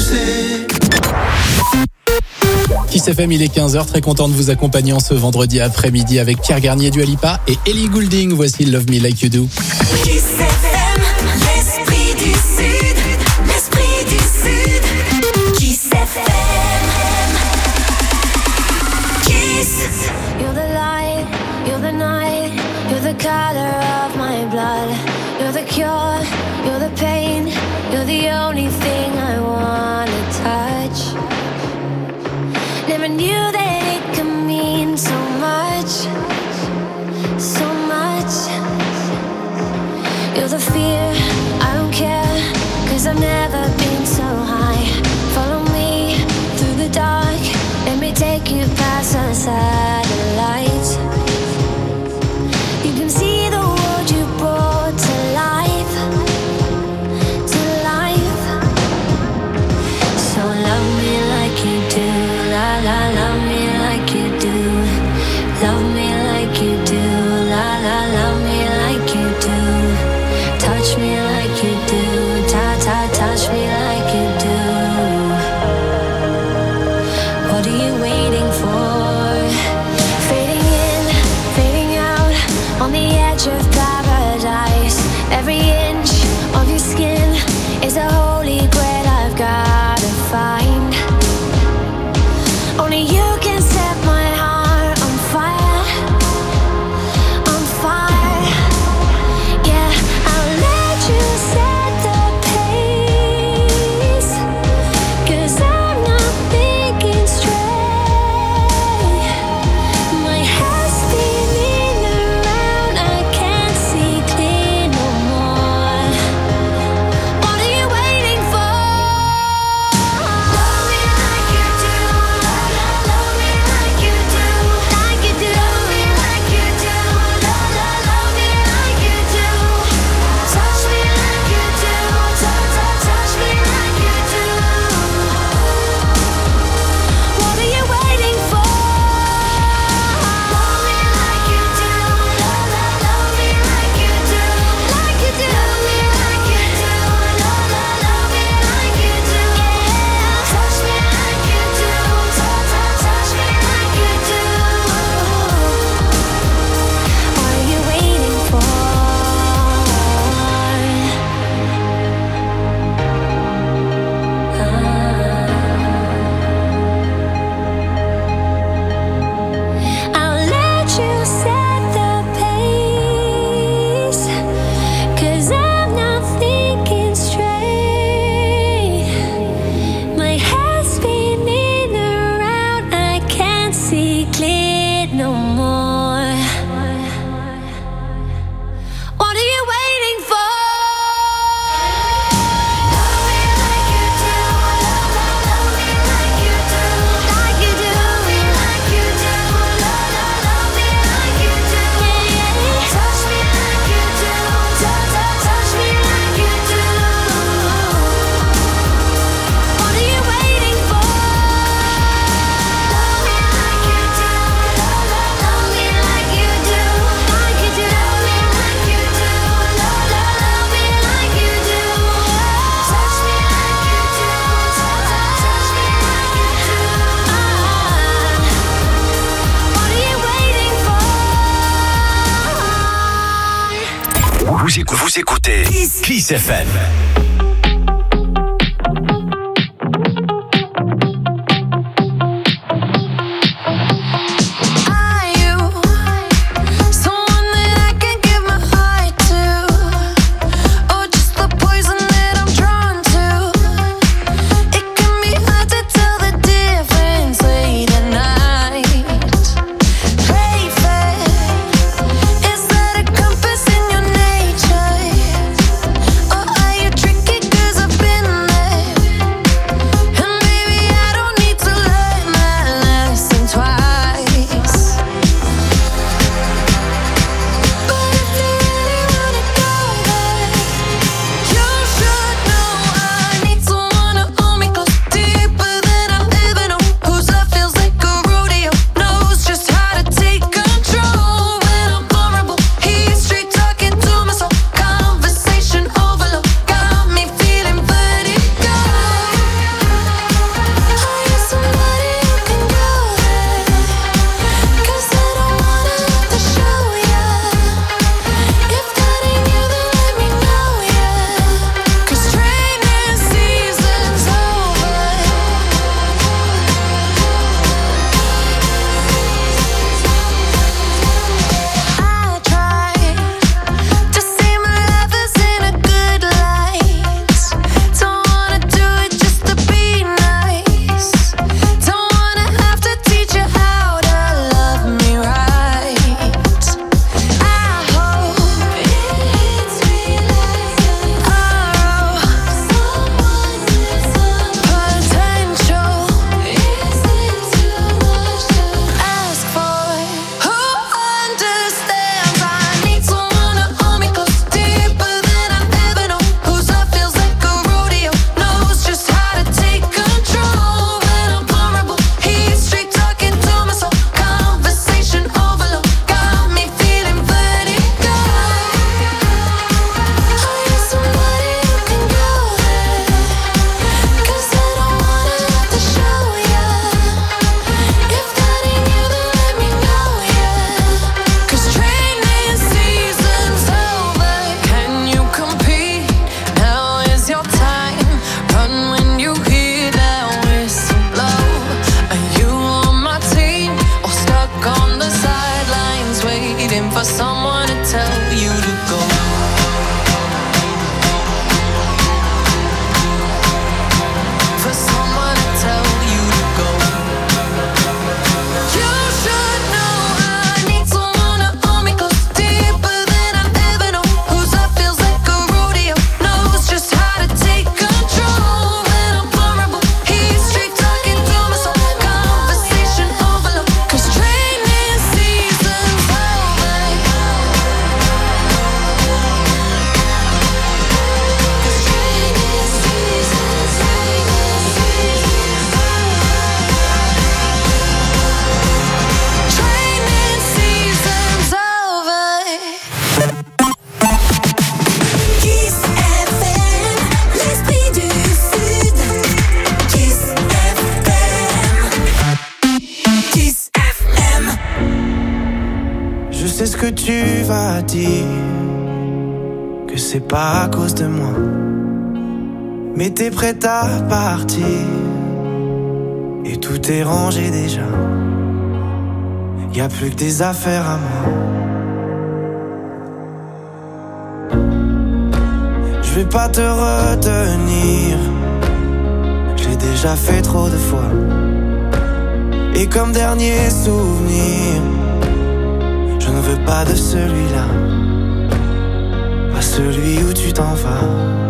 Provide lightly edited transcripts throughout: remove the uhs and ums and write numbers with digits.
sais. Kiss FM, il est 15h, très content de vous accompagner en ce vendredi après-midi avec Pierre Garnier, Dua Lipa et Ellie Goulding. Voici Love Me Like You Do. Kiss FM, l'esprit du Sud, l'esprit du Sud. Kiss FM. Kiss. You're the light, you're the night, you're the color of my blood. You're the cure, you're the pain, you're the only thing I wanna touch. Never knew that it could mean so much, so much. You're the fear, I don't care, 'cause I've never been so high. Follow me through the dark, let me take you past the satellites. You can see the world you brought to life, to life. So love me like you do, la la, love me like you do. Love me like you do, la la, love me like you do. Touch me like you do, ta ta, touch me like you do. What are you waiting for? Fading in, fading out, on the edge of paradise. Every inch of your skin is a holy grail I've gotta find. Only you can set my heart on fire, on fire. Yeah, I'll let you set the pace, 'cause I'm not thinking straight. My head's spinning around, I can't see clear no more. What are you waiting for? Love me like you do, la la, love me like you do, like you do. Love me like you do, la la, love me like you do. Touch me like you do, touch me like you do. What are you waiting for? Love me like you do, la la, love me like you do, like you do. Love me like you do, la la, love me like you do. Yeah, touch me like you do, touch me like you do. What are you waiting for? I'll let you set the pace, 'cause I'm not thinking straight. My head's spinning around, I can't see clear no more. What are you waiting for? Love me like you do, la la, love me like you do, like you do. Love me like you do, la la, love me like you do. Yeah, touch me like you do, touch me like you do. What are you waiting for? Love me like you do, la la, love me like you do, like you do. Love me like you do, la la, love me like you do. Touch me like you do, touch me like you do. What are you waiting for? Vous écoutez Kiss FM. Are you someone that I can give my heart to, or just the poison that I'm drawn to? It can be hard to tell the difference late at night. Play fair, is that a compass in your nature, or are you tricking ce que tu vas dire que c'est pas à cause de moi, mais t'es prête à partir et tout est rangé déjà. Y'a plus que des affaires à moi. Je vais pas te retenir, j'ai déjà fait trop de fois. Et comme dernier souvenir, je ne veux pas de celui-là, pas celui où tu t'en vas.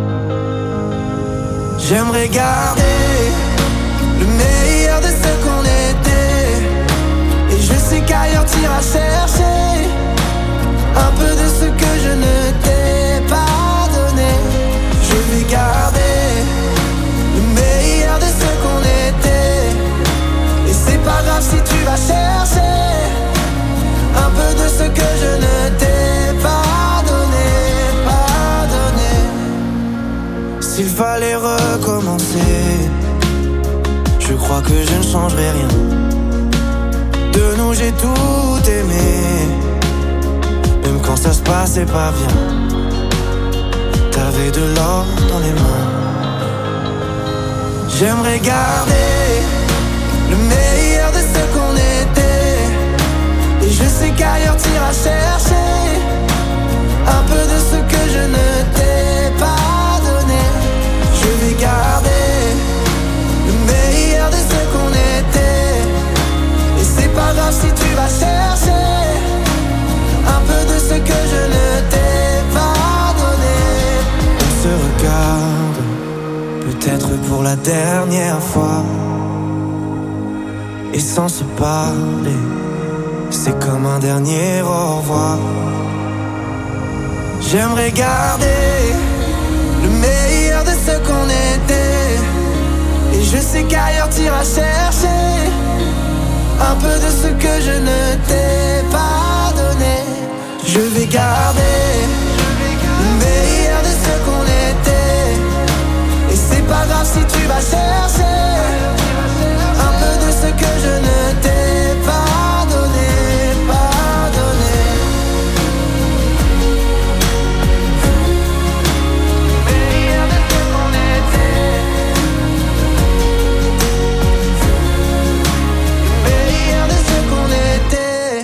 J'aimerais garder le meilleur de ce qu'on était, et je sais qu'ailleurs t'iras chercher un peu de ce que je ne t'ai pas donné. Je vais garder le meilleur de ce qu'on était, et c'est pas grave si tu vas chercher un peu de ce que je ne t'ai pas donné, pas donné. S'il fallait recommencer, je crois que je ne changerai rien. De nous j'ai tout aimé, même quand ça se passait pas bien. T'avais de l'or dans les mains. J'aimerais garder le meilleur de ce qu'on était, et je sais qu'ailleurs t'iras chercher un peu de ce que je ne t'ai pas donné. Je vais garder le meilleur de ce qu'on était, et c'est pas grave si tu vas chercher un peu de ce que je ne t'ai pas donné. On se regarde, peut-être pour la dernière fois, et sans se parler, c'est comme un dernier au revoir. J'aimerais garder le meilleur de ce qu'on était, et je sais qu'ailleurs t'iras chercher un peu de ce que je ne t'ai pas donné. Je vais garder le meilleur de ce qu'on était, et c'est pas grave si tu vas chercher un peu de ce que je ne t'ai pas donné, pas donné. Meilleur de ce qu'on était, meilleur de ce qu'on était.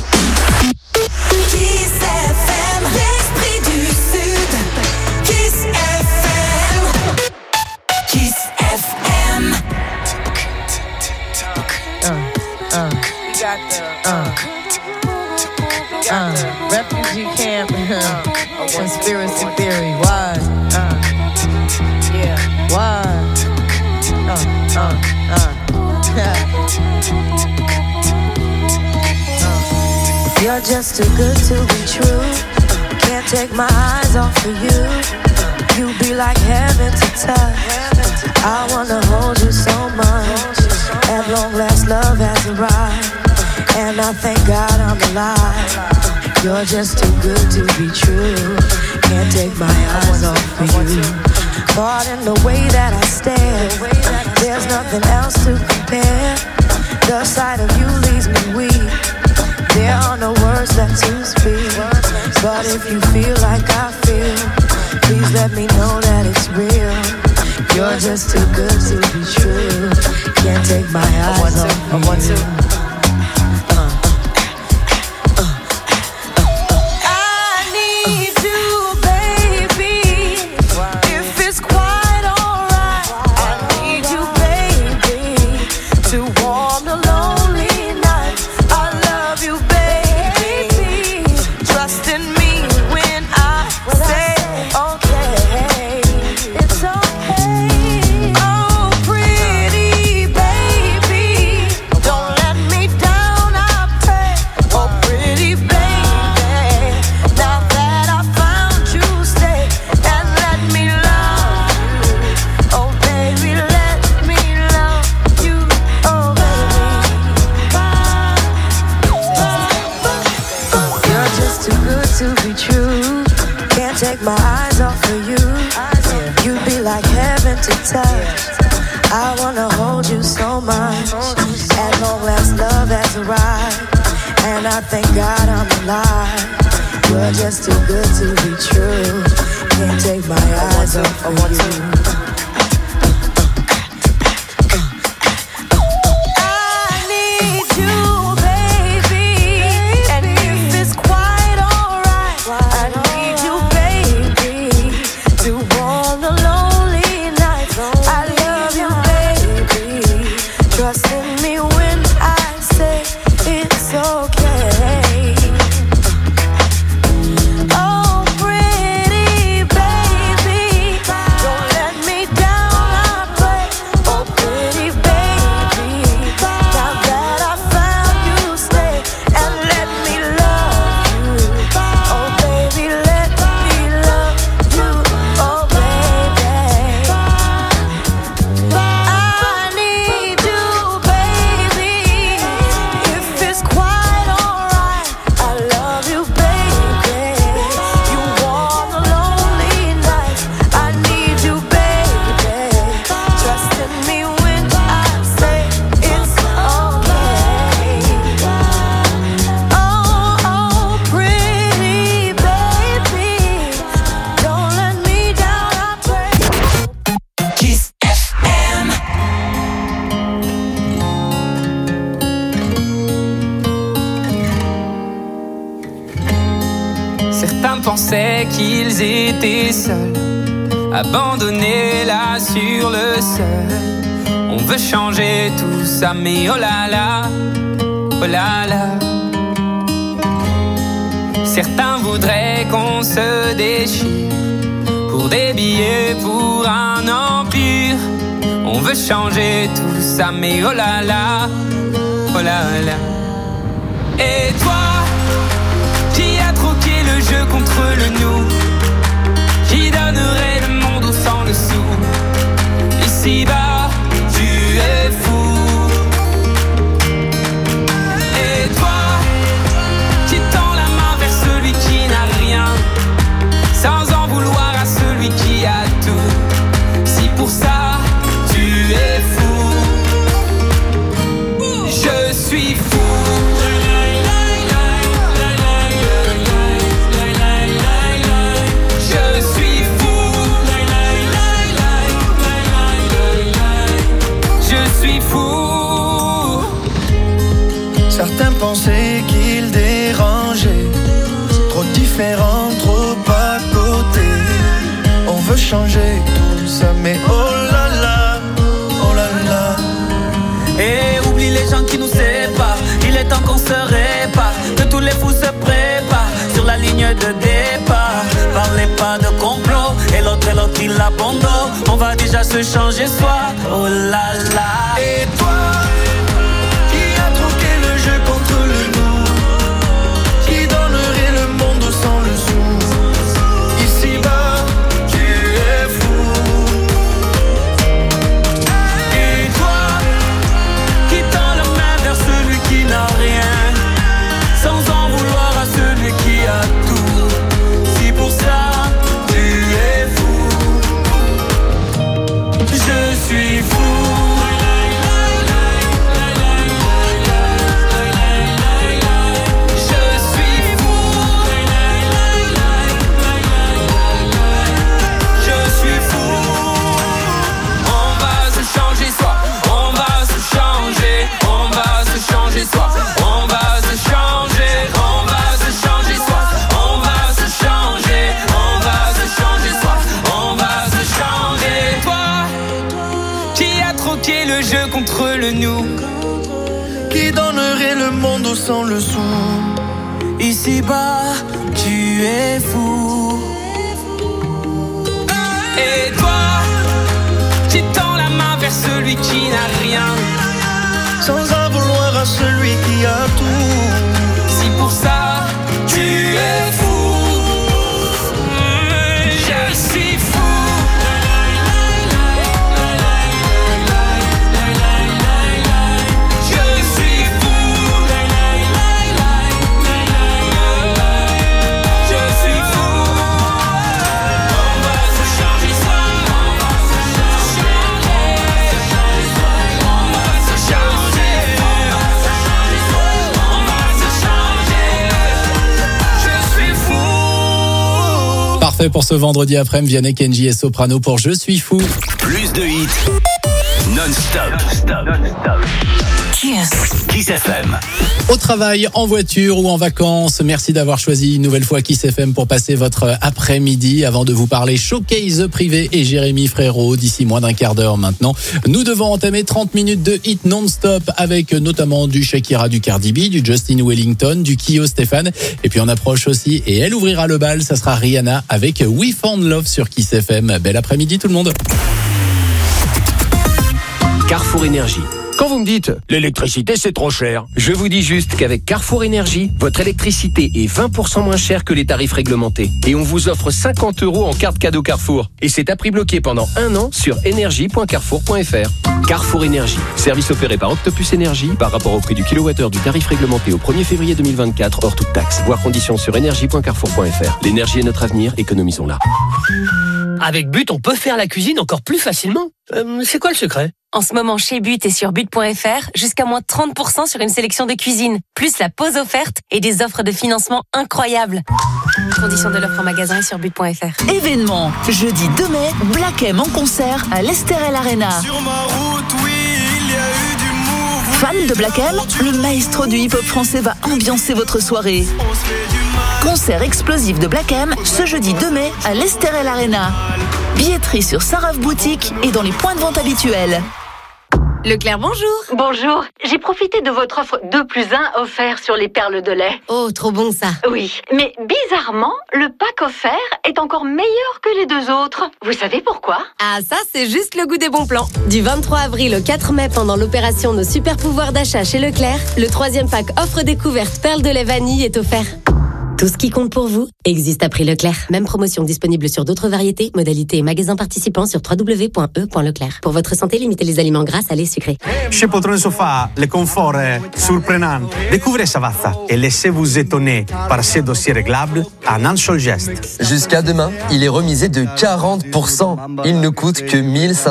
Kiss FM, l'esprit du Sud. Kiss FM. Kiss FM. Refugee camp, conspiracy theory, why? Yeah, why? You're just too good to be true. Can't take my eyes off of you. You be like heaven to touch. I wanna hold you so much. At long last, love has arrived, and I thank God I'm alive. You're just too good to be true. Can't take my eyes off of you. Caught in the way that I stare, there's nothing else to compare. The sight of you leaves me weak. There are no words left to speak. But if you feel like I feel, please let me know that it's real. You're just too good to be true. Can't take my eyes off you. Take my eyes off of you. You'd be like heaven to touch. I wanna hold you so much. At long last, love has arrived, And I thank God I'm alive. You're just too good to be true. Can't take my eyes off of you. Pensaient qu'ils étaient seuls, abandonnés là sur le sol. On veut changer tout ça, mais oh là là, oh là là. Certains voudraient qu'on se déchire pour des billets, pour un empire. On veut changer tout ça, mais oh là là, oh là là. Et toi, qui a troqué le jeu contre le nous, qui donnerait le monde au sang le sou. Ici-bas, tu es fou. Et toi, qui tend la main vers celui qui n'a rien, sans en vouloir à celui qui a tout. Si pour ça, tu es fou, je suis fou. Certains pensaient qu'ils dérangeaient, trop différents, trop à côté. On veut changer tout ça, mais oh là là, oh là là. Et oublie les gens qui nous séparent, il est temps qu'on se répare, que tous les fous se préparent sur la ligne de départ. Parlez pas de complot, et l'autre il abandonne. On va déjà se changer soi, oh là là. Et toi, contre le nous, qui donnerait le monde sans le sou. Ici-bas, tu es fou. Et toi, qui tend la main vers celui qui n'a rien, sans en vouloir à celui qui a tout. Si pour ça, tu es fou, je suis fou. Le jeu contre le nous, qui donnerait le monde sans le sou. Ici-bas, tu es fou. Et toi, qui tend la main vers celui qui n'a rien, sans en vouloir à celui qui a tout. Si pour ça, tu es fou, je suis fou. Changer parfait pour ce vendredi après-midi. Vianney, Kenji et Soprano pour Je suis fou. Plus de hits non-stop. Kiss FM. Au travail, en voiture ou en vacances, merci d'avoir choisi une nouvelle fois Kiss FM pour passer votre après-midi. Avant de vous parler Showcase Privé et Jérémy Frérot, d'ici moins d'un quart d'heure maintenant, nous devons entamer 30 minutes de hit non-stop avec notamment du Shakira, du Cardi B, du Justin Wellington, du Kyo Stéphane. Et puis on approche aussi, et elle ouvrira le bal, ça sera Rihanna avec We Found Love sur Kiss FM. Bel après-midi tout le monde. Carrefour Énergie. Quand vous me dites « l'électricité c'est trop cher », je vous dis juste qu'avec Carrefour Énergie, votre électricité est 20% moins chère que les tarifs réglementés. Et on vous offre 50 € en carte cadeau Carrefour. Et c'est à prix bloqué pendant 1 an sur énergie.carrefour.fr. Carrefour Énergie. Service opéré par Octopus Énergie par rapport au prix du kilowattheure du tarif réglementé au 1er février 2024 hors toute taxe. Voir conditions sur énergie.carrefour.fr. L'énergie est notre avenir, économisons-la. Avec But, on peut faire la cuisine encore plus facilement. C'est quoi le secret ? En ce moment, chez But et sur but.fr, jusqu'à moins 30% sur une sélection de cuisine, plus la pause offerte et des offres de financement incroyables. Conditions de l'offre en magasin et sur but.fr. Événement, jeudi 2 mai, Black M en concert à l'Esterel Arena. Sur ma route, oui, il y a eu du mouvement. Fan de Black M, le maestro du hip-hop français va ambiancer votre soirée. Concert explosif de Black M ce jeudi 2 mai à l'Esterel Arena. Billetterie sur Saraf Boutique et dans les points de vente habituels. Leclerc, bonjour. Bonjour. J'ai profité de votre offre 2+1 offert sur les perles de lait. Oh, trop bon ça. Oui, mais bizarrement, le pack offert est encore meilleur que les 2 autres. Vous savez pourquoi ? Ah, ça, c'est juste le goût des bons plans. Du 23 avril au 4 mai, pendant l'opération Nos super pouvoirs d'achat chez Leclerc, le 3e pack offre découverte perles de lait vanille est offert. Tout ce qui compte pour vous existe à prix Leclerc. Même promotion disponible sur d'autres variétés, modalités et magasins participants sur www.e.leclerc. Pour votre santé, limitez les aliments gras, salés, sucrés. Chez Poltrone Sofa, le confort est surprenant. Découvrez Savazza et laissez-vous étonner par ces dossiers réglables en un seul geste. Jusqu'à demain, il est remisé de 40%. Il ne coûte que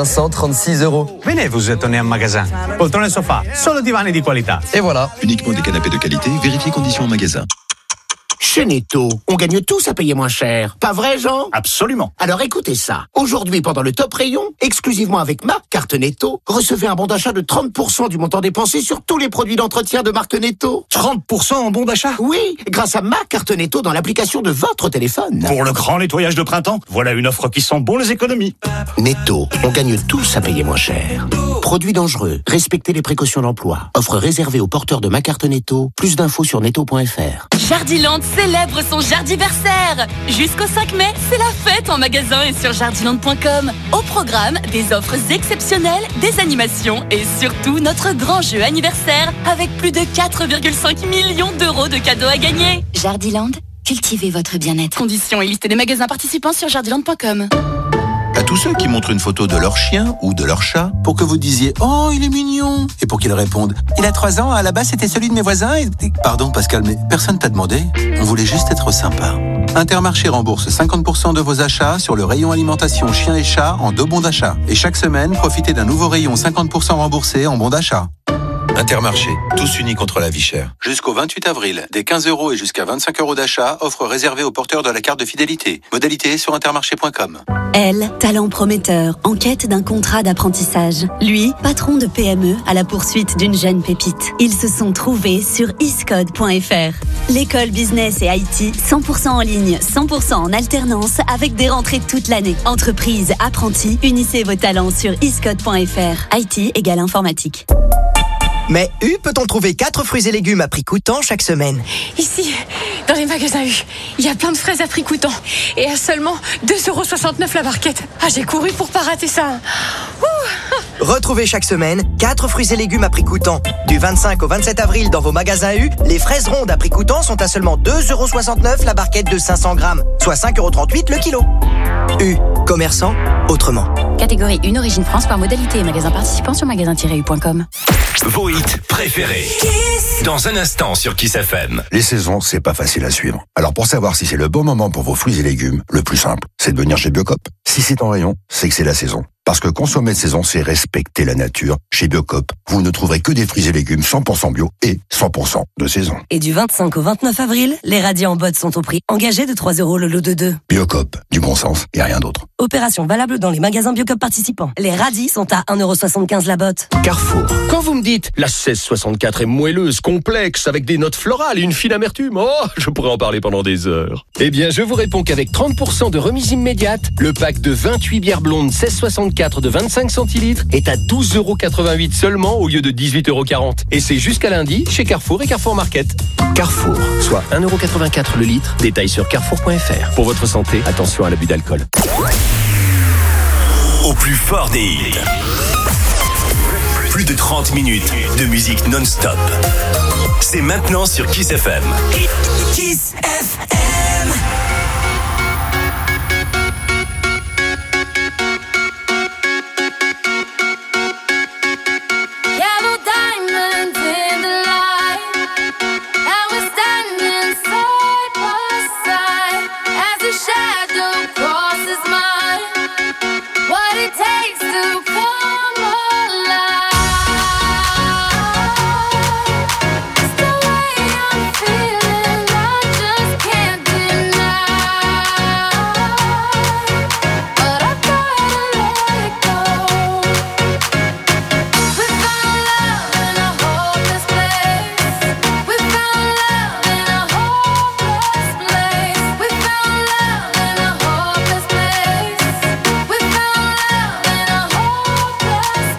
1536 €. Venez vous étonner en magasin. Poltrone Sofa, solo divani di qualità. Et voilà. Uniquement des canapés de qualité, vérifiez conditions en magasin. Chez Netto, on gagne tous à payer moins cher. Pas vrai, Jean ? Absolument. Alors écoutez ça. Aujourd'hui, pendant le top rayon, exclusivement avec ma carte Netto, recevez un bon d'achat de 30% du montant dépensé sur tous les produits d'entretien de marque Netto. 30% en bon d'achat ? Oui, grâce à ma carte Netto dans l'application de votre téléphone. Pour le grand nettoyage de printemps, voilà une offre qui sent bon les économies. Netto, on gagne tous à payer moins cher. Produits dangereux, respectez les précautions d'emploi. Offre réservée aux porteurs de ma carte Netto. Plus d'infos sur netto.fr. Jardiland célèbre son jardiversaire. Jusqu'au 5 mai, c'est la fête en magasin et sur jardiland.com. Au programme, des offres exceptionnelles, des animations et surtout notre grand jeu anniversaire avec plus de 4,5 millions d'euros de cadeaux à gagner. Jardiland, cultivez votre bien-être. Conditions et liste des magasins participants sur jardiland.com. À tous ceux qui montrent une photo de leur chien ou de leur chat pour que vous disiez « Oh, il est mignon !» et pour qu'ils répondent « Il a 3 ans, à la base c'était celui de mes voisins et... » Pardon Pascal, mais personne t'a demandé. On voulait juste être sympa. Intermarché rembourse 50% de vos achats sur le rayon alimentation chien et chat en 2 bons d'achat. Et chaque semaine, profitez d'un nouveau rayon 50% remboursé en bons d'achat. Intermarché, tous unis contre la vie chère. Jusqu'au 28 avril, des 15 € et jusqu'à 25 € d'achat, offre réservée aux porteurs de la carte de fidélité. Modalité sur intermarché.com. Elle, talent prometteur, en quête d'un contrat d'apprentissage. Lui, patron de PME à la poursuite d'une jeune pépite. Ils se sont trouvés sur iscode.fr. L'école business et IT, 100% en ligne, 100% en alternance, avec des rentrées toute l'année. Entreprise, apprentis, unissez vos talents sur iscode.fr. IT égale informatique. Mais U peut-on trouver 4 fruits et légumes à prix coûtant chaque semaine? Ici, dans les magasins U, il y a plein de fraises à prix coûtant. Et à seulement 2,69 € la barquette. Ah, j'ai couru pour pas rater ça. Ouh. Retrouvez chaque semaine 4 fruits et légumes à prix coûtant. Du 25 au 27 avril dans vos magasins U, les fraises rondes à prix coûtant sont à seulement 2,69 € la barquette de 500 grammes, soit 5,38 € le kilo. U, commerçant autrement. Catégorie 1, origine France par modalité et magasin participant sur magasin-u.com. Vos hits préférés. Kiss. Dans un instant sur Kiss FM. Les saisons, c'est pas facile à suivre. Alors pour savoir si c'est le bon moment pour vos fruits et légumes, le plus simple, c'est de venir chez Biocop. Si c'est en rayon, c'est que c'est la saison. Parce que consommer de saison, c'est respecter la nature. Chez Biocop, vous ne trouverez que des fruits et légumes 100% bio et 100% de saison. Et du 25 au 29 avril, les radis en botte sont au prix engagé de 3 € le lot de 2. Biocop, du bon sens et rien d'autre. Opération valable dans les magasins Biocop participants. Les radis sont à 1,75 € la botte. Carrefour. Quand vous me dites la 1664 est moelleuse, complexe, avec des notes florales et une fine amertume, je pourrais en parler pendant des heures. Eh bien, je vous réponds qu'avec 30% de remise immédiate, le pack de 28 bières blondes 1664 de 25 centilitres est à 12,88 € seulement au lieu de 18,40 €. Et c'est jusqu'à lundi chez Carrefour et Carrefour Market. Carrefour, soit 1,84 € le litre. Détail sur carrefour.fr. Pour votre santé, attention à l'abus d'alcool. Au plus fort des hits. Plus de 30 minutes de musique non-stop. C'est maintenant sur Kiss FM. Kiss FM. Yellow diamonds in the light, and we're standing side by side as a shadow crosses mine. What it takes to come alive. It's the way I'm feeling, I just can't deny. But I gotta let it go. We found love in a hopeless place. We found love in a hopeless place. We found love in a hopeless place. We found love in a hopeless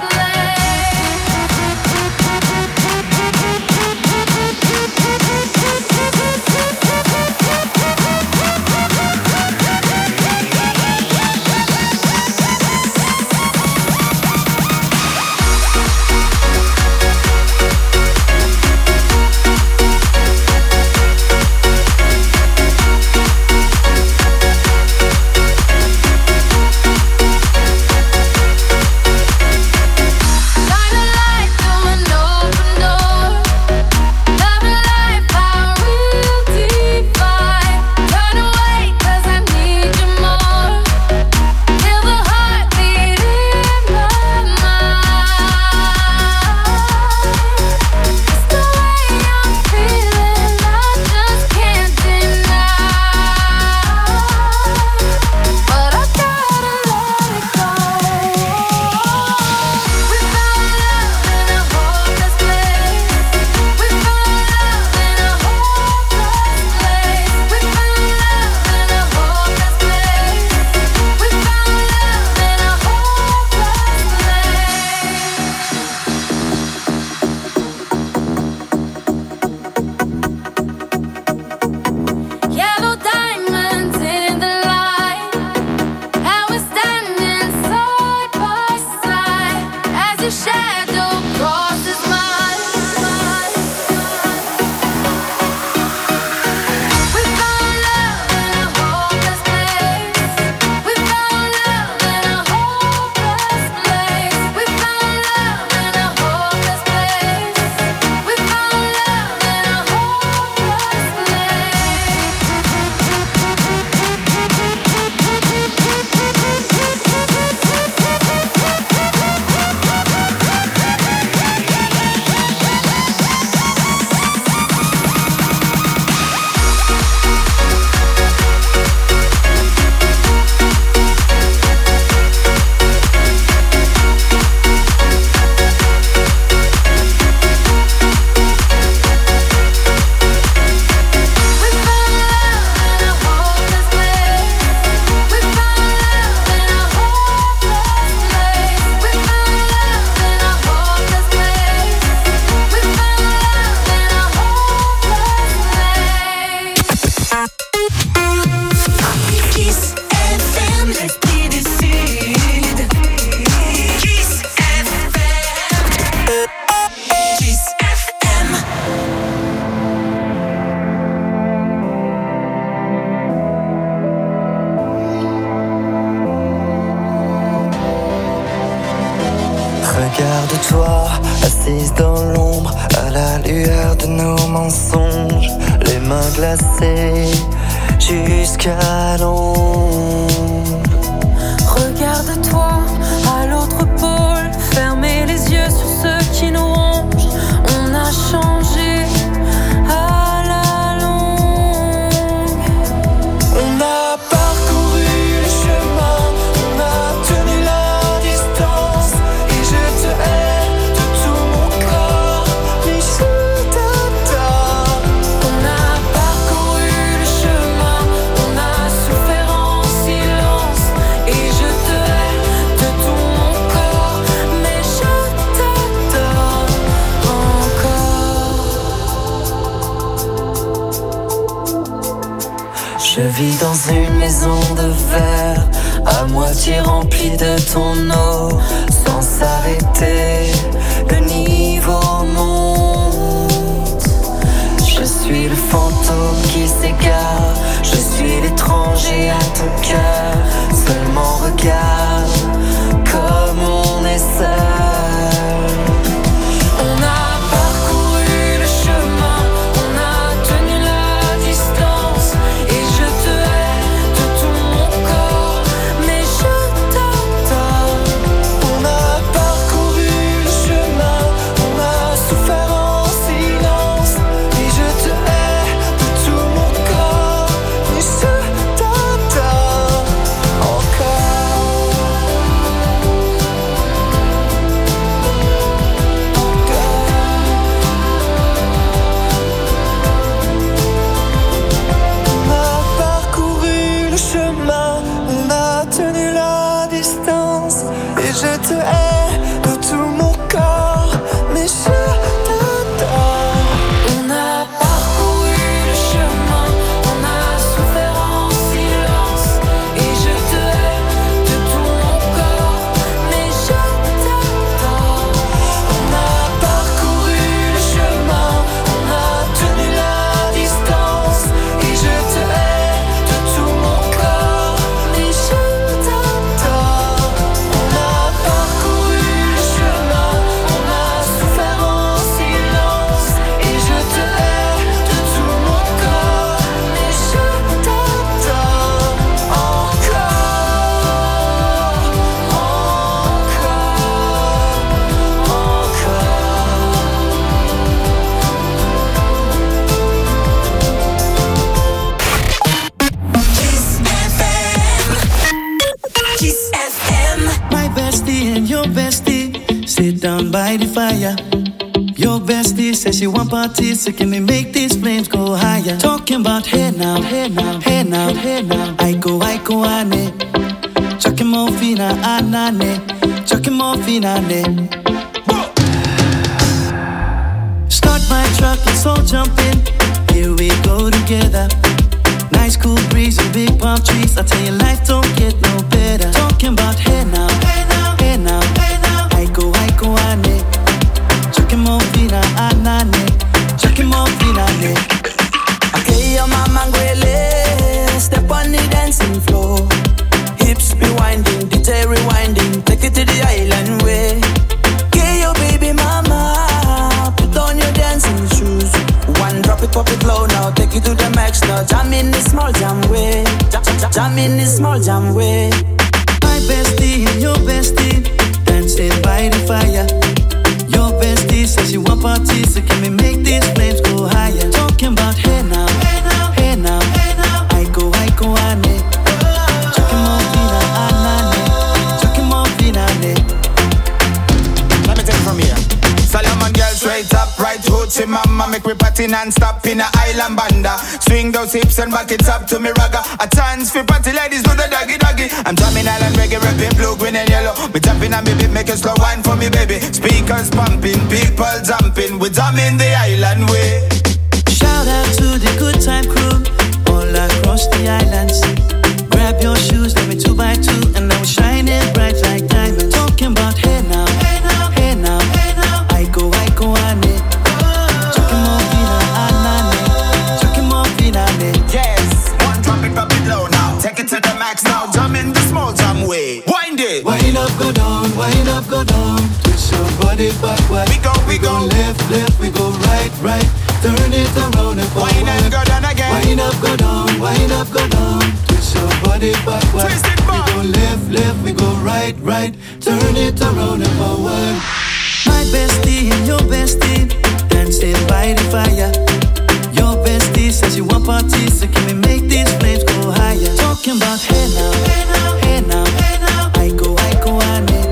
shine a light through an open door. Love and life, our real divide. Turn away 'cause I need you more. Feel the heartbeat in my mind. It's the way I'm feeling, I just can't deny. But I gotta let it go. We found love in a hopeless place. We found love in a hopeless place. We found love in a hopeless place. We found love in a hopeless place. Yellow diamonds in the light, and we're standing side by side as a shadow crosses mine. We found love in a hopeless place. We found love in a hopeless place. We found love in a hopeless place. We found love in a hopeless Kiss FM, l'esprit du Sud. Kiss FM. Kiss FM. Regarde-toi, assise dans l'ombre, à la lueur de nos mensonges, les mains glacées jusqu'à l'ombre. Regarde-toi, à à l'autre pôle, fermer les yeux sur ceux qui nous rongent. On a changé à la longue. On a parcouru le chemin, on a tenu la distance. Et je te hais de tout mon corps, mais je t'adore. On a parcouru le chemin, on a souffert en silence. Et je te hais de tout mon corps, mais je t'adore encore. Je vis dans une maison de verre, à moitié remplie de ton eau. Sans s'arrêter, le niveau monte. Je suis le fantôme qui s'égare, je suis l'étranger à ton cœur. Seulement regarde comme on est seul. On a parcouru le chemin, on a tenu la distance. Et je te hais de tout mon corps, mais je t'adore. On a parcouru le chemin, on a souffert en silence. Et je te hais de tout mon corps, mais je t'adore encore. On a parcouru le chemin, on a tenu la distance. Et je te hais de tout mon corps, mais je t'adore. On a parcouru le chemin, on a souffert en silence. Et je te hais de tout mon corps, mais je t'adore. On a parcouru le chemin, on a tenu la distance. Et je te hais de tout mon corps, mais je t'adore. On a parcouru le chemin, on a souffert en silence. Et je te hais de tout mon corps, mais je t'adore encore. Kiss FM. My bestie and your bestie sit down by the fire. Your bestie says she want parties, so can we make these flames go higher? Talking about hey now, hey now, hey now, hey now. I go, ane. Chucking more fina, anane. Chucking more fina, ne. Start my truck, let's all jump in. Here we go together. Nice cool breeze and big palm trees. I tell you, life don't get no better. Talking about hey now, hey now, hey now, hey now. I go, ane. Chucking more fina, anane. Chucking more fina, ne. Okay, your mama ngwele, step on the dancing floor. Hips be winding, DJ rewinding, take it to the island way. Okay, your baby mama, put on your dancing shoes. One drop it, pop it low now, take it to the max now. Jam in the small jam way, jam in the small jam way. My bestie and your bestie dancing by the fire. Your bestie says she want parties, so can we make these flames go higher? Talking about hey now, hey now, hey now, hey now. I go, ane. Chucking more fina, anane. Chucking more fina, ne. Let me take it from here. Solomon girl straight up, right hoochie mama. Make me party non-stop in a island banda. Swing those hips and back it up to me ragga. A chance for party ladies do the doggy doggy. I'm jamming island reggae, rapping blue, green and yellow. We jumping on me beat, make a slow wine for me baby. Speakers pumping, people jumping. We jamming the island way. Shout out to the good time crew all across the islands. Grab your shoes, let me 2x2, and now we're shining bright like diamonds. Talking about hey now, hey now, hey now, hey now. I go, ane. Chucking more fina, anane. Chucking more fina, ne. Yes, one drop it low now. Take it to the max now. Jam in the small jam way. Wind it. Wind up, go down, wind up, go down. Twist your body backward. We go left, left, we go right, turn it around and forward. Wind and go down again. Wind up, go down, wind up, go down. Twist Twist your body backward. We go left, left, we go right, right. Turn it around and forward. My bestie and your bestie dancing by the fire. Your bestie says you want parties, so can we make these flames go higher? Talking about hey now, hey now, hey now, hey now. I go, I need.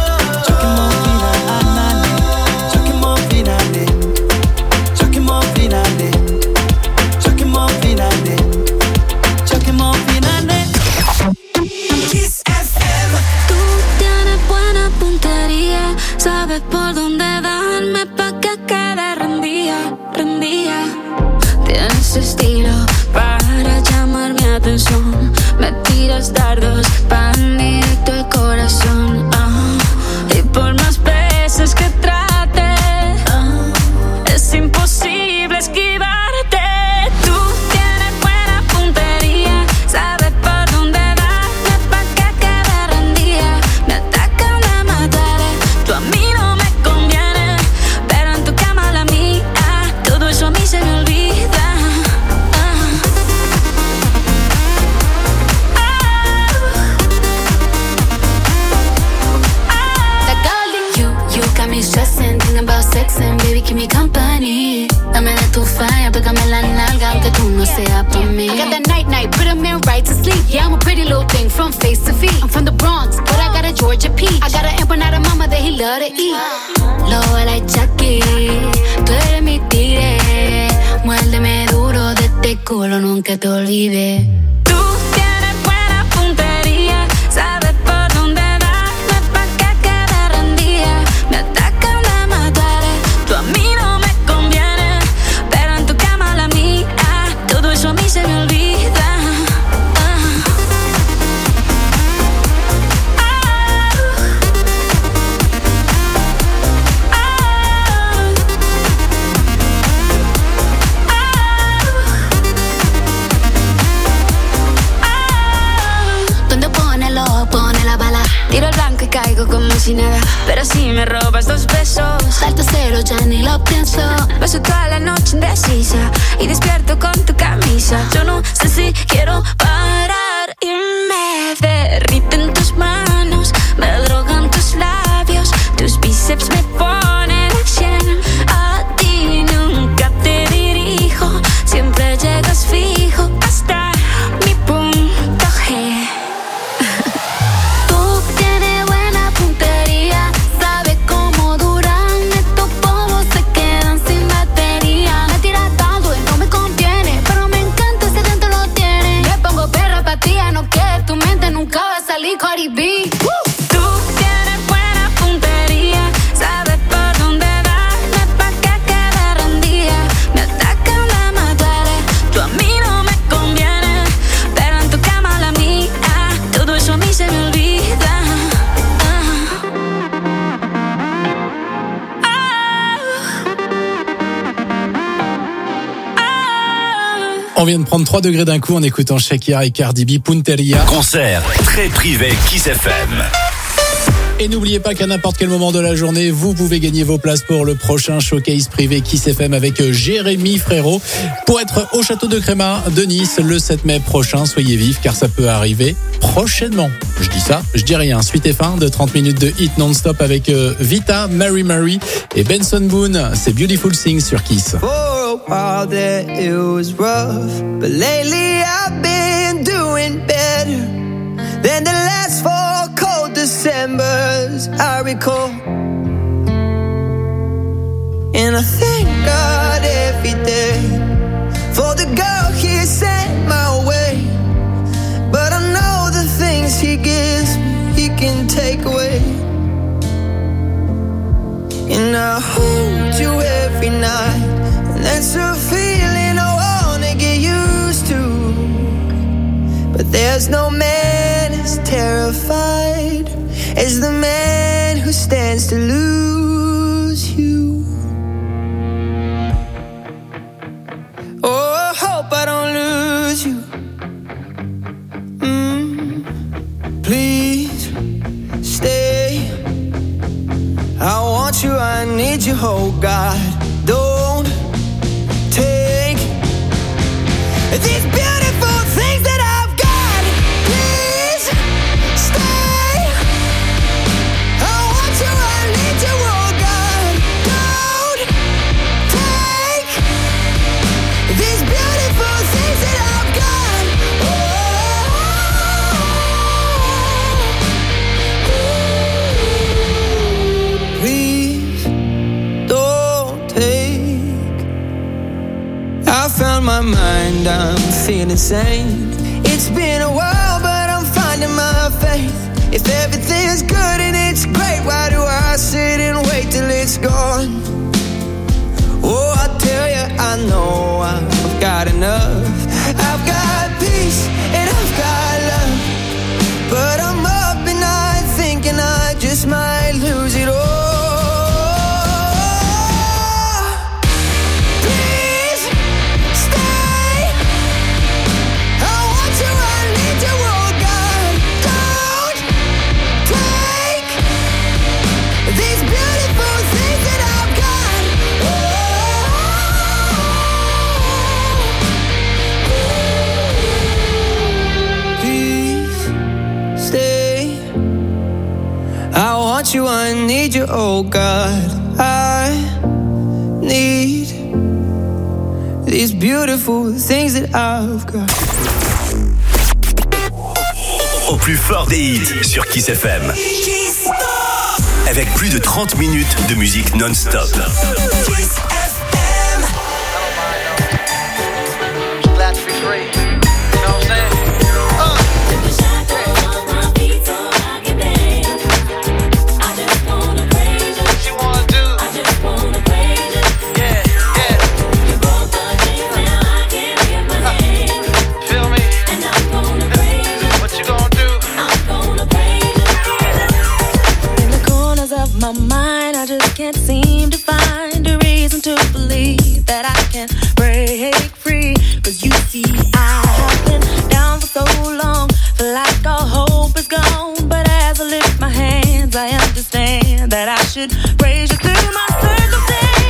Sabes por dónde darme pa' que quede rendía. Tienes estilo para llamar mi atención. Me tiras dardos pa' directo al corazón. Y por más veces que trate, es imposible esquivarte. Tú tienes buena puntería, sabes por dónde darme pa' que quede rendida. Me atacan, me mataré. Tú a mí no me conviene, pero en tu cama la mía, todo eso a mí se me olvida. You got me stressing, thinking about sexing, baby, keep me company. Dame de tu falla, pégame la nalga, aunque tú no seas pa' mí. I got that night, put him in right to sleep. Yeah, I'm a pretty little thing from face to feet. I'm from the Bronx, but I got a Georgia peach. I got an empanada mama that he love to eat. Lo like Chucky, tú eres mi tigre. Muérdeme duro de este culo, nunca te olvides. Tú tienes buena puntería, sabes por dónde darme pa' que quede rendida. Me atacan, me mataré. Tú a mí no me conviene, pero en tu cama la mía, todo eso a mí se me olvida. Pone la bala, tiro el blanco y caigo como si nada. Pero si me robas 2 besos, salto cero, ya ni lo pienso. Paso toda la noche indecisa y despierto con tu camisa. Yo no sé si quiero parar y me derriten tus manos, me drogan tus labios, tus bíceps me ponen a 100. A ti nunca te dirijo, siempre llegas fijo hasta mi punto G. Cardi B. Tú tienes buena puntería, sabes por dónde darme pa' que quede rendida. Me atacan, me mataré. Tú a mí no me conviene, pero en tu cama la mía, todo eso a mí se me olvida. On vient de prendre 3 degrés d'un coup en écoutant Shakira et Cardi B, Punteria. Concert très privé Kiss FM. Et n'oubliez pas qu'à n'importe quel moment de la journée, vous pouvez gagner vos places pour le prochain showcase privé Kiss FM avec Jérémy Frérot pour être au château de Crémar de Nice le 7 mai prochain. Soyez vifs car ça peut arriver prochainement. Je dis ça, je dis rien. Suite et fin de 30 minutes de hit non-stop avec Vita, Mary et Benson Boone. C'est Beautiful Things sur Kiss. While there it was rough, but lately I've been doing better than the last 4 cold Decembers I recall. And I thank God every day for the girl He sent my way. But I know the things He gives me, He can take away. And I hold you every night. That's a feeling I wanna get used to. But there's no man as terrified as the man who stands to lose you. Oh, I hope I don't lose you. Please stay. I want you, I need you, oh God. Don't take these beautiful things that I've got on my mind, I'm feeling sane. It's been a while, but I'm finding my faith. If everything's good and it's great, why do I sit and wait till it's gone? Oh, I tell you, I know I've got enough. I've got peace and I've got love, but I'm up at night thinking I just might lose it all. You, I need you, oh God, I need these beautiful things that I've got. Au plus fort des hits sur Kiss FM. Avec plus de 30 minutes de musique non-stop. Kiss FM. Glad to be free. You know what I'm saying? My mind, I just can't seem to find a reason to believe that I can break free. Cause you see, I have been down for so long, feel like all hope is gone. But as I lift my hands, I understand that I should praise you through my circumstance.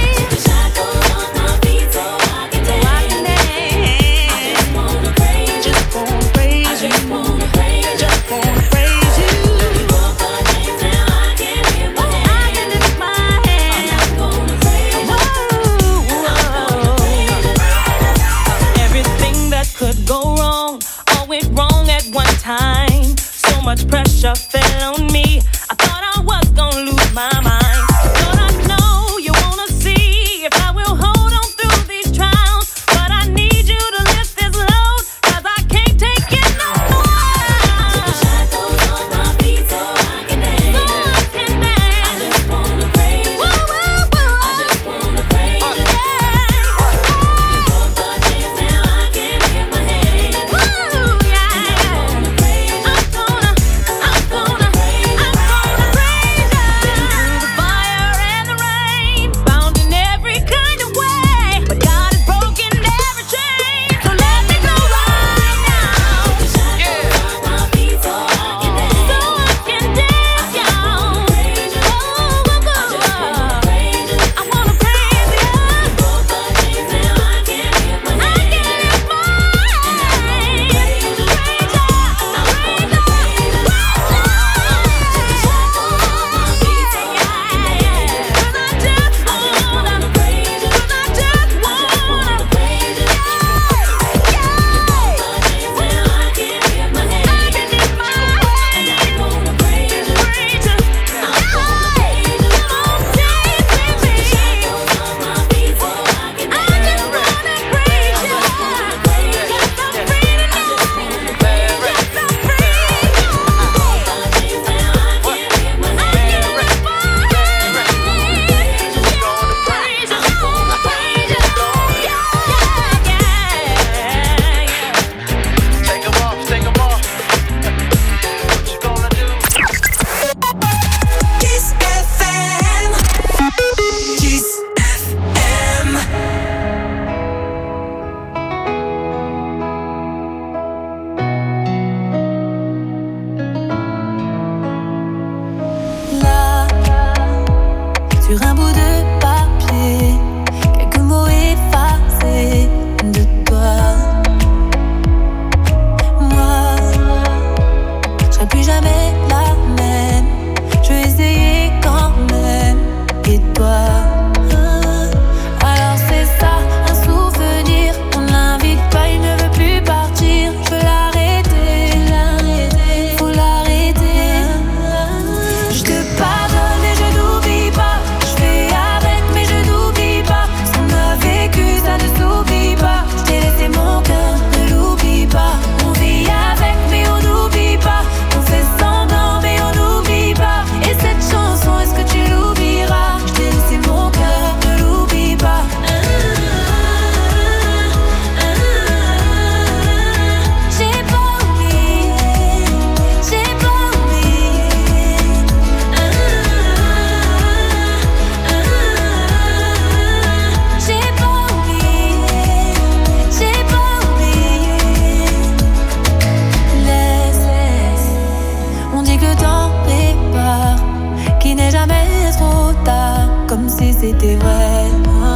Time, so much pressure fell on me. I thought I was gonna lose my mind. But I know you wanna see if I will hold on through these trials. But I need you to lift this load, cause I can't take it no more. Take the shackles off my feet so I can dance. So I can dance. I just wanna praise you. Woo, woo, woo. I just wanna praise you. You broke the chains, now I can lift my hands. Woo, yeah. Je te pardonne et je n'oublie pas. Je fais c'était vrai.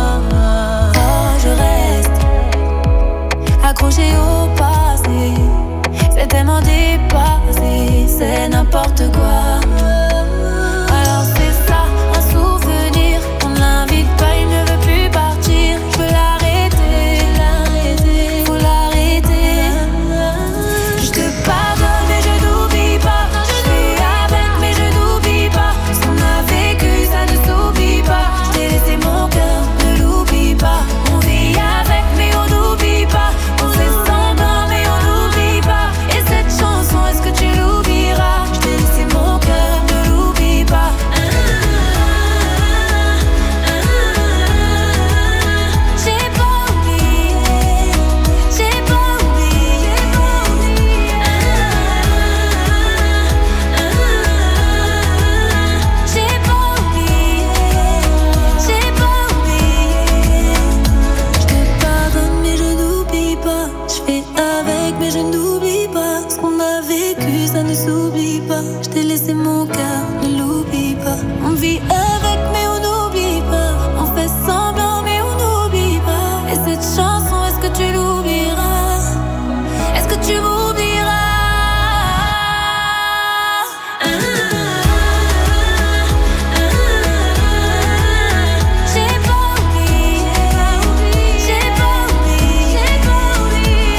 Je reste accroché au passé. C'est tellement dépassé, c'est n'importe quoi. Alors c'est ça, un souvenir. On l'invite pas, il ne veut plus partir. Je peux l'arrêter, faut l'arrêter. Je te pardonne mais je n'oublie pas. Je suis avec mais je n'oublie pas. Ce qu'on a vécu ça ne s'oublie pas. Je t'ai laissé mon cœur, ne l'oublie pas. On vit avec mais on n'oublie pas. On fait semblant mais on n'oublie pas. Et cette chanson, est-ce que tu l'oublieras? Je t'ai laissé mon cœur, ne l'oublie pas. J'ai pas oublié, j'ai pas oublié. J'ai pas oublié, j'ai pas oublié. Je te pardonne mais je n'oublie pas. Je fais avec mais je n'oublie pas. Ce qu'on a vécu ça ne s'oublie pas. Je t'ai laissé mon cœur, ne l'oublie pas. On vit avec mais on n'oublie pas. On fait semblant mais on n'oublie pas. Et cette chanson, est-ce que tu l'oublieras? Est-ce que tu m'oublieras? J'ai pas oublié, j'ai pas oublié, j'ai pas oublié.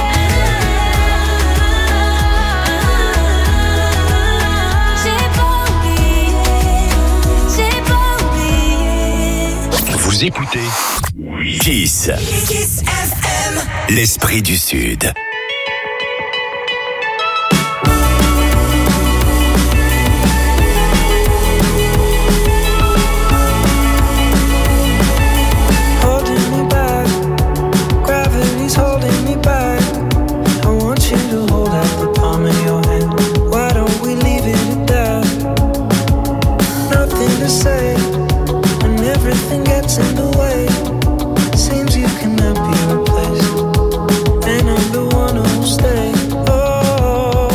J'ai pas oublié, j'ai pas oublié. Vous écoutez Kiss. Kiss FM. L'esprit du Sud. Holding me back, gravity's holding me back. I want you to hold out the palm of your hand. Why don't we leave it at that? Nothing to say, and everything gets in the way. Seems you cannot be replaced, and I'm the one who'll stay. Oh,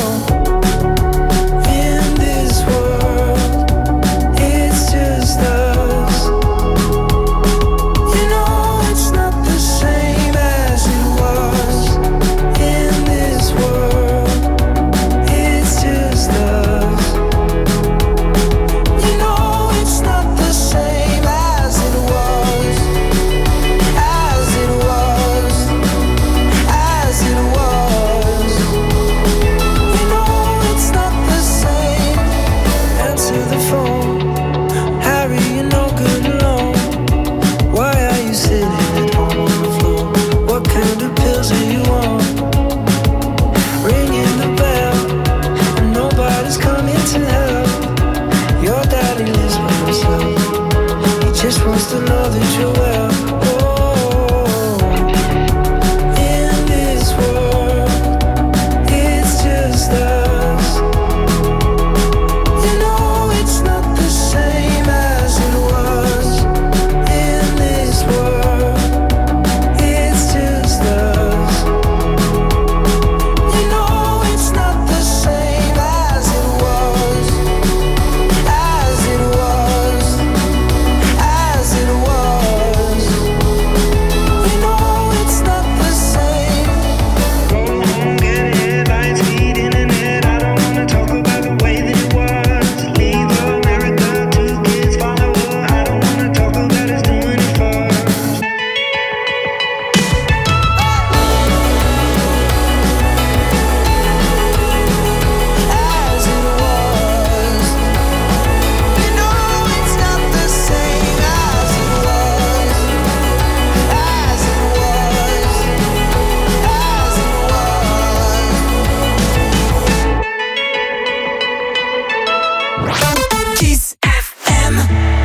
in this world, it's just us. You know it's not the same as it was. In this world, it's just us. You know it's not the same as it was. As it was. As it was. You know it's not the same. Answer the phone. Harry, you're no good alone. Why are you sitting at home on the floor? What kind of pills are you on? Ringing the bell, and nobody's coming to help. Your daddy lives by himself. He just wants to know that you're well. Oh, in this world, it's just us. You know it's not the same as it was. In this world, it's just us. You know it's not the same as it was. As it was. As it was. You know it's not the same. Go home, get headlines, feed internet. I don't wanna talk about the way that it was. Leave America, 2 kids follow her. I don't wanna talk about us doing it first. As it was. You know it's not the same as it was. As it was. As it was. Kiss FM.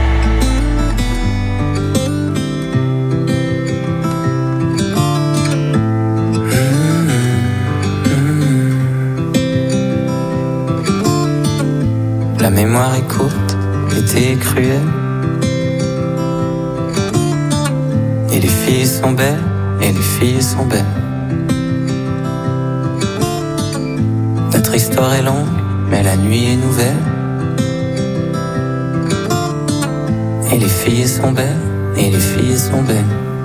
La mémoire est courte, l'été est cruel. Et les filles sont belles, et les filles sont belles. Notre histoire est longue, mais la nuit est nouvelle. Et les filles sont belles, et les filles sont belles.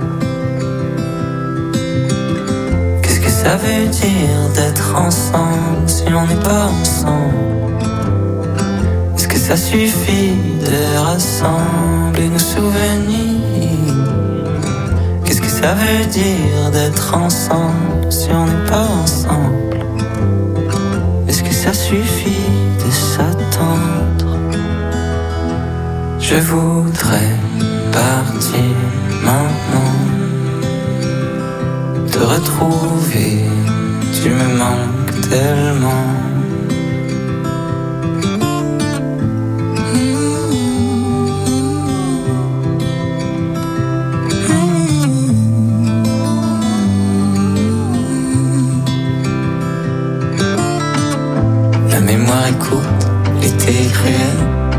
Qu'est-ce que ça veut dire d'être ensemble si on n'est pas ensemble? Est-ce que ça suffit de rassembler nos souvenirs? Qu'est-ce que ça veut dire d'être ensemble si on n'est pas ensemble? Est-ce que ça suffit de s'attendre? Je voudrais partir maintenant, te retrouver, tu me manques tellement. La mémoire écoute l'été cruel.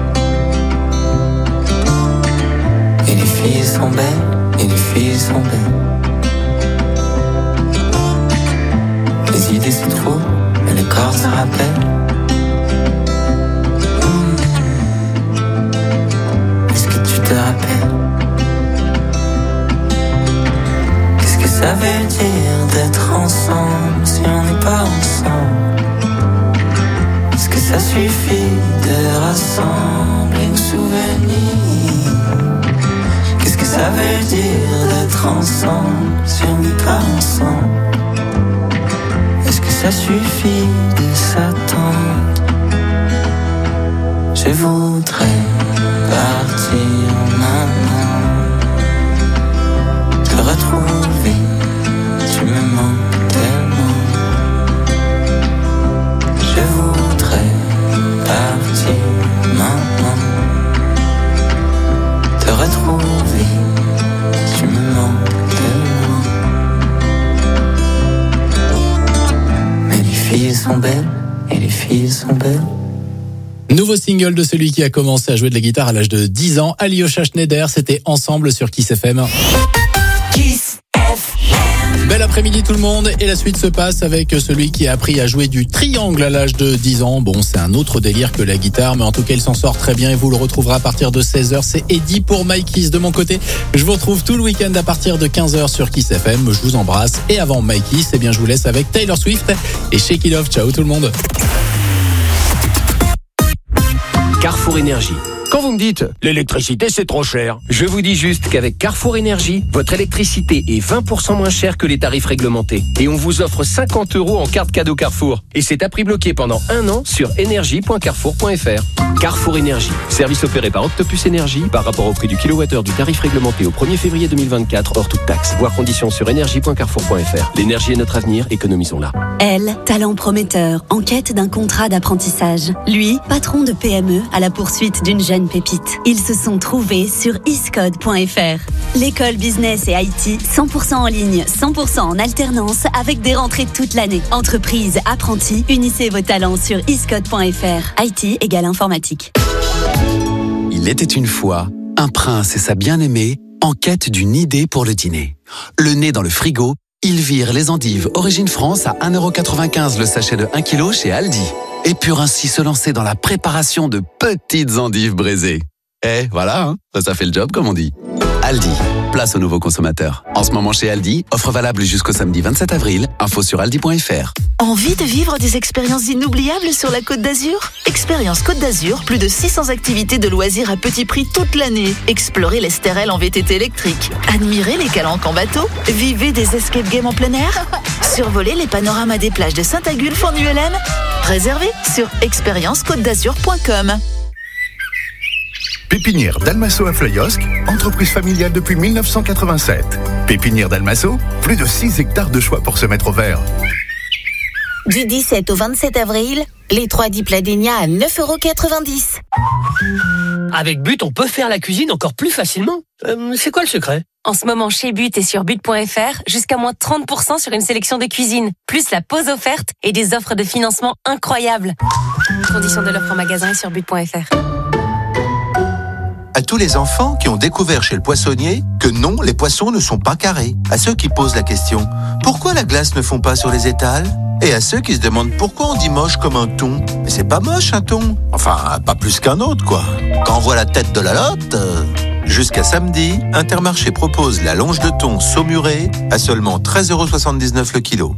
Et les filles sont belles, et les filles sont belles. Les idées se trouvent, mais le corps se rappelle. Est-ce que tu te rappelles? Qu'est-ce que ça veut dire d'être ensemble si on n'est pas ensemble? Est-ce que ça suffit de rassembler nos souvenirs? Qu'est-ce que ça veut dire d'être ensemble si on n'est pas ensemble? Est-ce que ça suffit de s'attendre? Je voudrais partir maintenant, te retrouver, tu me manques tellement. Je voudrais partir maintenant, te retrouver, tu me manques tellement. Mais les filles sont belles, et les filles sont belles. Nouveau single de celui qui a commencé à jouer de la guitare à l'âge de 10 ans, Alyosha Schneider, c'était Ensemble sur Kiss FM. Kiss FM. Bel après-midi tout le monde, et la suite se passe avec celui qui a appris à jouer du triangle à l'âge de 10 ans. Bon, c'est un autre délire que la guitare, mais en tout cas il s'en sort très bien et vous le retrouverez à partir de 16h. C'est Eddie pour My Kiss. De mon côté, je vous retrouve tout le week-end à partir de 15h sur Kiss FM. Je vous embrasse, et avant My Kiss, eh bien je vous laisse avec Taylor Swift et Shake It Off. Ciao tout le monde. Carrefour Énergie. Quand vous me dites « l'électricité c'est trop cher », je vous dis juste qu'avec Carrefour Énergie, votre électricité est 20% moins chère que les tarifs réglementés. Et on vous offre 50 € en carte cadeau Carrefour. Et c'est à prix bloqué pendant 1 an sur énergie.carrefour.fr. Carrefour Énergie. Service opéré par Octopus Énergie par rapport au prix du kilowattheure du tarif réglementé au 1er février 2024 hors toute taxe. Voir conditions sur énergie.carrefour.fr. L'énergie est notre avenir, économisons-la. Elle, talent prometteur, en quête d'un contrat d'apprentissage. Lui, patron de PME à la poursuite d'une jeune pépite. Ils se sont trouvés sur iscode.fr. L'école business et IT 100% en ligne, 100% en alternance avec des rentrées toute l'année. Entreprise, apprentis, unissez vos talents sur iscode.fr. IT égale informatique. Il était une fois un prince et sa bien-aimée en quête d'une idée pour le dîner. Le nez dans le frigo, ils virent les endives Origine France à 1,95€ le sachet de 1 kg chez Aldi. Et purent ainsi se lancer dans la préparation de petites endives braisées. Eh, voilà, hein, ça fait le job comme on dit. Aldi, place aux nouveaux consommateurs. En ce moment chez Aldi, offre valable jusqu'au samedi 27 avril, info sur aldi.fr. Envie de vivre des expériences inoubliables sur la Côte d'Azur? Expérience Côte d'Azur, plus de 600 activités de loisirs à petit prix toute l'année. Explorez les stérelles en VTT électrique. Admirez les calanques en bateau. Vivez des escape games en plein air. Survolez les panoramas des plages de Saint-Agulphe en ULM. Réservez sur expériencecôte-d'azur.com. Pépinière Dalmasso à Flyosque, entreprise familiale depuis 1987. Pépinière Dalmasso, plus de 6 hectares de choix pour se mettre au vert. Du 17 au 27 avril, les 3 dipladénia à 9,90 €. Avec But, on peut faire la cuisine encore plus facilement. C'est quoi le secret? En ce moment, chez But et sur but.fr, jusqu'à moins 30% sur une sélection de cuisine, plus la pause offerte et des offres de financement incroyables. Conditions de l'offre en magasin et sur but.fr. À tous les enfants qui ont découvert chez le poissonnier que non, les poissons ne sont pas carrés. À ceux qui posent la question, pourquoi la glace ne fond pas sur les étals? Et à ceux qui se demandent pourquoi on dit moche comme un thon. Mais c'est pas moche un thon. Enfin, pas plus qu'un autre, quoi. Quand on voit la tête de la lotte... Jusqu'à samedi, Intermarché propose la longe de thon saumurée à seulement 13,79€ le kilo.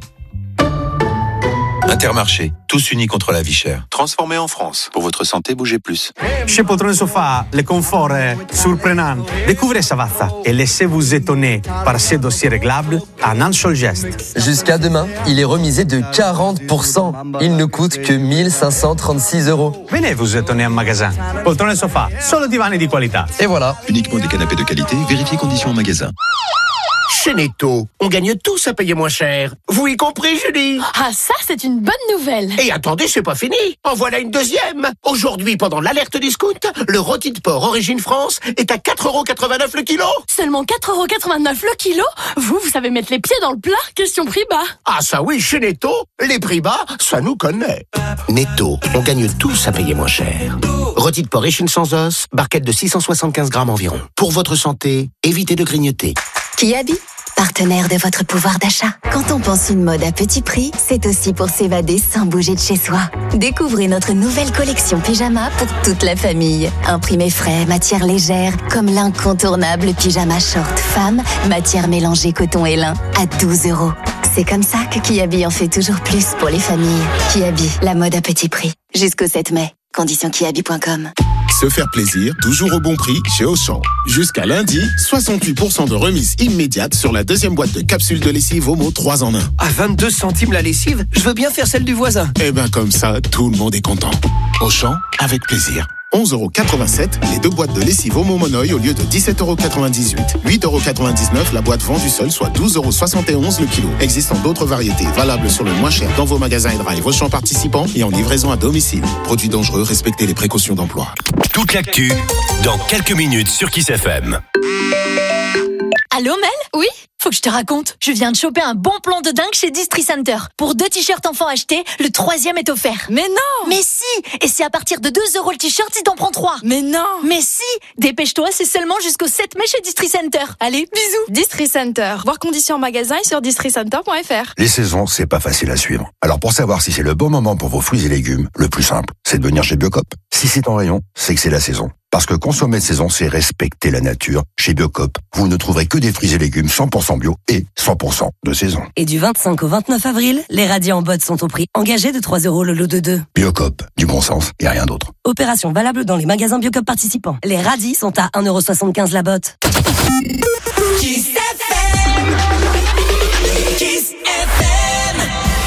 Intermarché, tous unis contre la vie chère. Transformé en France. Pour votre santé, bougez plus. Chez Poltrone Sofa, le confort est surprenant. Découvrez Savazza et laissez-vous étonner par ses dossiers réglables en un seul geste. Jusqu'à demain, il est remisé de 40%. Il ne coûte que 1 536€. Venez vous étonner en magasin. Poltrone Sofa, solo divani di qualità. Et voilà. Uniquement des canapés de qualité, vérifiez conditions en magasin. Chez Netto, on gagne tous à payer moins cher. Vous y compris, Julie? Ah, ça, c'est une bonne nouvelle. Et attendez, c'est pas fini. En voilà une deuxième. Aujourd'hui, pendant l'alerte discount, le rôti de porc Origine France est à 4,89€ le kilo. Seulement 4,89€ le kilo? Vous savez mettre les pieds dans le plat? Question prix bas. Ah ça oui, chez Netto, les prix bas, ça nous connaît. Netto, on gagne tous à payer moins cher. Rôti de porc Origine sans os, barquette de 675 grammes environ. Pour votre santé, évitez de grignoter. Kiabi, partenaire de votre pouvoir d'achat. Quand on pense une mode à petit prix, c'est aussi pour s'évader sans bouger de chez soi. Découvrez notre nouvelle collection pyjama pour toute la famille. Imprimé frais, matière légère, comme l'incontournable pyjama short femme, matière mélangée coton et lin, à 12€. C'est comme ça que Kiabi en fait toujours plus pour les familles. Kiabi, la mode à petit prix. Jusqu'au 7 mai. Conditions kiabi.com. Se faire plaisir, toujours au bon prix chez Auchan. Jusqu'à lundi, 68% de remise immédiate sur la deuxième boîte de capsules de lessive Omo 3 en 1. À 22 centimes la lessive, je veux bien faire celle du voisin. Eh ben comme ça, tout le monde est content. Auchan, avec plaisir. 11,87€ les deux boîtes de lessive Omo Monoï au lieu de 17,98€. 8,99€ la boîte vendue seule, soit 12,71€ le kilo. Existant d'autres variétés valables sur le moins cher dans vos magasins et drive Auchan participants et en livraison à domicile. Produits dangereux, respectez les précautions d'emploi. Toute l'actu, dans quelques minutes sur Kiss FM. Allô Mel? Oui? Faut que je te raconte. Je viens de choper un bon plan de dingue chez Distri Center. Pour 2 t-shirts enfants achetés, le 3e est offert. Mais non! Mais si! Et c'est à partir de 2€ le t-shirt si t'en prends 3. Mais non! Mais si! Dépêche-toi, c'est seulement jusqu'au 7 mai chez Distri Center. Allez, bisous! Distri Center. Voir conditions en magasin et sur districenter.fr. Les saisons, c'est pas facile à suivre. Alors pour savoir si c'est le bon moment pour vos fruits et légumes, le plus simple, c'est de venir chez Biocop. Si c'est en rayon, c'est que c'est la saison. Parce que consommer de saison, c'est respecter la nature. Chez Biocop, vous ne trouverez que des fruits et légumes 100% bio et 100% de saison. Et du 25 au 29 avril, les radis en botte sont au prix engagé de 3€ le lot de 2. Biocop, du bon sens et rien d'autre. Opération valable dans les magasins Biocop participants. Les radis sont à 1,75€ la botte. Kiss FM. Kiss FM.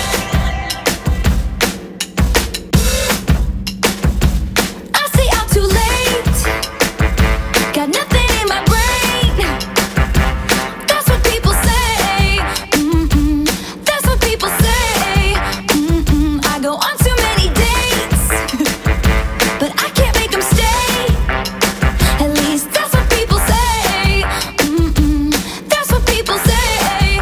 I say I'm too late. Got nothing in my brain. That's what people say. That's what people say. I go on too many dates, but I can't make them stay. At least that's what people say. That's what people say.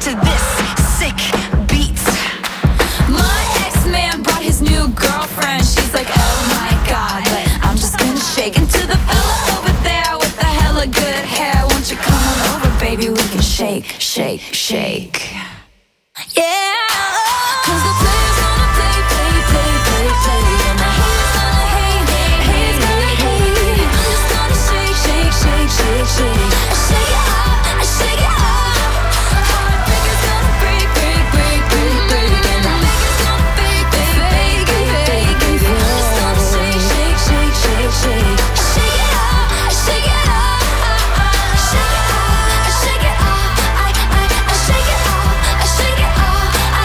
to this sick beat. My ex-man brought his new girlfriend. She's like, oh my God, but I'm just gonna shake. And to the fella over there with the hella good hair, won't you come on over, baby? We can shake, shake, shake. Yeah, 'cause the players gonna play, play, play, play, play, and the haters gonna hate, hate, hate, hate, hate. I'm just gonna shake, shake, shake, shake, shake. I shake it up, I shake it up. Heartbreakers gonna break, break, break, break, break, and the niggas gonna fake, fake, fake, fake, fake. I'm just gonna shake, shake, shake, shake, shake. I shake it up, I shake it up. I shake it up, I shake it up. I shake it up, I shake it up.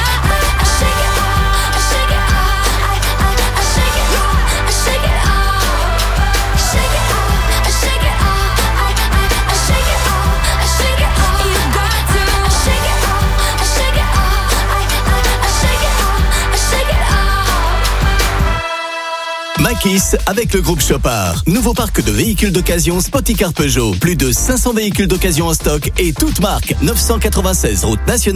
Makis avec le groupe Chopard. Nouveau parc de véhicules d'occasion Spoticar Peugeot. Plus de 500 véhicules d'occasion en stock et toutes marques. 996 route nationale.